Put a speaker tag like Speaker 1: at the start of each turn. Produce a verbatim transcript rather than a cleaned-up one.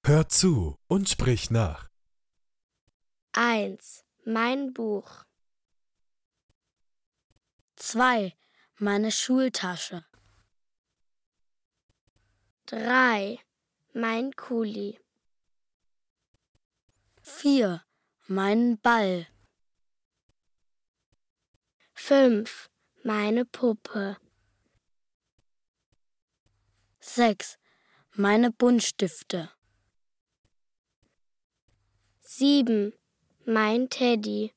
Speaker 1: Hör zu und sprich nach.
Speaker 2: eins. Mein Buch.
Speaker 3: zwei. Meine Schultasche.
Speaker 2: drei. Mein Kuli.
Speaker 3: vier. Mein Ball.
Speaker 2: fünf. Meine Puppe.
Speaker 3: sechs. Meine Buntstifte.
Speaker 2: sieben. Mein Teddy.